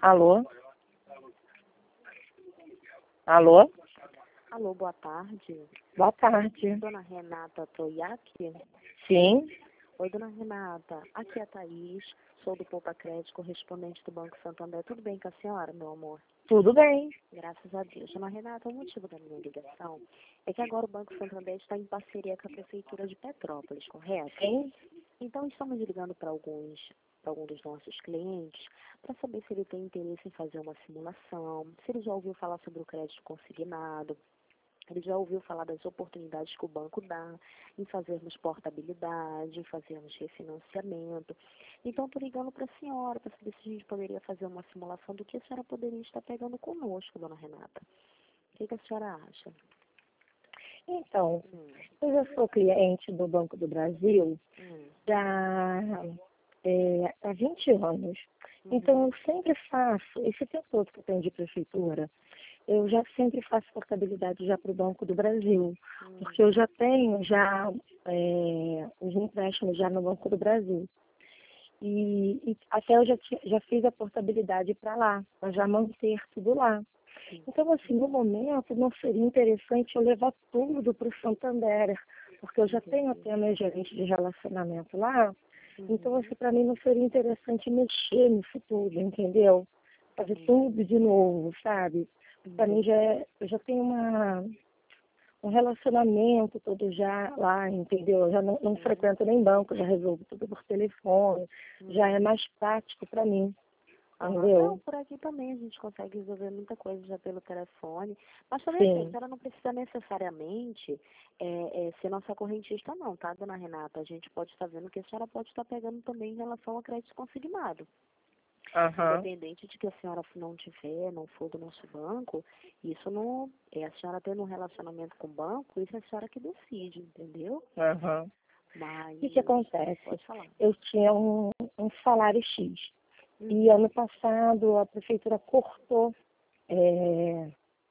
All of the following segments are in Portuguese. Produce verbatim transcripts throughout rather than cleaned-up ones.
Alô? Alô? Alô, boa tarde. Boa tarde. Dona Renata Toiaki? Sim. Oi, dona Renata. Aqui é a Thaís, sou do Poupa Crédito, correspondente do Banco Santander. Tudo bem com a senhora, meu amor? Tudo bem. Graças a Deus. Dona Renata, o motivo da minha ligação é que agora o Banco Santander está em parceria com a Prefeitura de Petrópolis, correto? Sim. Então, estamos ligando para alguns, para algum dos nossos clientes para saber se ele tem interesse em fazer uma simulação, se ele já ouviu falar sobre o crédito consignado, ele já ouviu falar das oportunidades que o banco dá em fazermos portabilidade, em fazermos refinanciamento. Então, estou ligando para a senhora para saber se a gente poderia fazer uma simulação do que a senhora poderia estar pegando conosco, dona Renata. O que, que a senhora acha? Então, Hum, eu já sou cliente do Banco do Brasil hum, já é, há vinte anos. uhum, Então, eu sempre faço, esse tempo todo que eu tenho de prefeitura, eu já sempre faço portabilidade já para o Banco do Brasil, hum, porque eu já tenho já é, os empréstimos já no Banco do Brasil. E, e até eu já, ti- já fiz a portabilidade para lá, para já manter tudo lá. sim, Então, assim, no momento, não seria interessante eu levar tudo para o Santander, porque eu já tenho entendi. até meu gerente de relacionamento lá. Então, Uhum, assim, para mim não seria interessante mexer nisso tudo, entendeu? Fazer entendi. tudo de novo, sabe? Para mim Entendi. já é, eu já tenho uma, um relacionamento todo já lá, entendeu? Eu já não, não Uhum, frequento nem banco, já resolvo tudo por telefone, já é uhum. mais prático para mim, Aham. Não, entendeu? por aqui também a gente consegue resolver muita coisa já pelo telefone. Mas também assim, a Sim. senhora não precisa necessariamente é, é, ser nossa correntista não, tá, dona Renata? A gente pode estar vendo que a senhora pode estar pegando também em relação ao crédito consignado. Aham. Independente de que a senhora não tiver, não for do nosso banco, isso não é a senhora tendo um relacionamento com o banco, isso é a senhora que decide, entendeu? Aham. Mas O que que acontece? pode falar. Eu tinha um, um salário X. E Uhum, ano passado a prefeitura cortou é,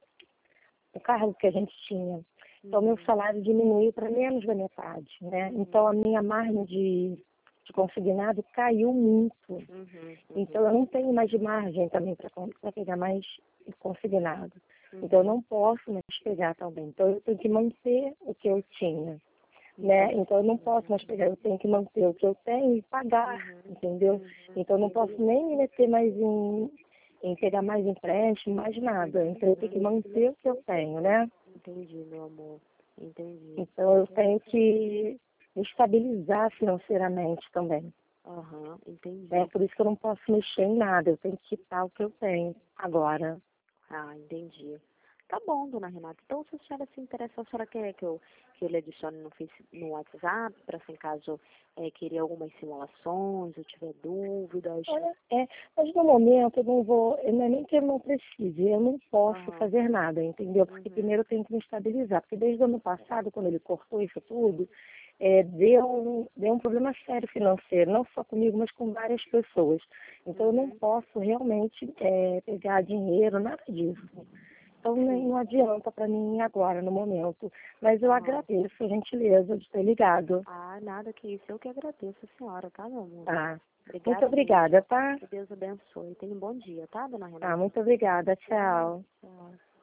o cargo que a gente tinha. Então meu uhum, salário diminuiu para menos da metade, né? Então uhum, a minha margem de, de consignado caiu muito. uhum, Então uhum, eu não tenho mais de margem também para pegar mais consignado. Então eu uhum. não posso mais pegar também. Então eu tenho que manter o que eu tinha, né? Entendi. Então eu não posso mais pegar, eu tenho que manter o que eu tenho e pagar, Uhum, entendeu? uhum, Então eu não posso entendi. nem me meter mais em, em pegar mais empréstimo, mais nada. Então eu tenho que Uhum, manter o que eu tenho, né? entendi, meu amor. Entendi. Então eu tenho que me estabilizar financeiramente também. Aham, Né? entendi. Por isso que eu não posso mexer em nada, eu tenho que quitar o que eu tenho agora. Ah, entendi. Tá bom, dona Renata. Então, se a senhora se interessa, a senhora quer que eu, que eu lhe adicione no, face, no WhatsApp, para se em caso é, querer algumas simulações, eu tiver dúvidas? Olha, é, mas no momento eu não vou, eu não é nem que eu não precise, eu não posso Aham, fazer nada, entendeu? Porque uhum, primeiro eu tenho que me estabilizar, porque desde o ano passado, quando ele cortou isso tudo, é, deu, um- deu um problema sério financeiro, não só comigo, mas com várias pessoas. Então eu não uhum, posso realmente é, pegar dinheiro, nada disso. Então nem, sim, não adianta para mim agora, no momento. Mas eu aham. agradeço a gentileza de ter ligado. Ah, nada que isso. Eu que agradeço a senhora, tá, meu amor? Tá? Muito Obrigada obrigada, mesmo. tá? Que Deus abençoe. Tenha um bom dia, tá, dona Tá, Renata? muito obrigada. Tchau. Tchau. Tchau.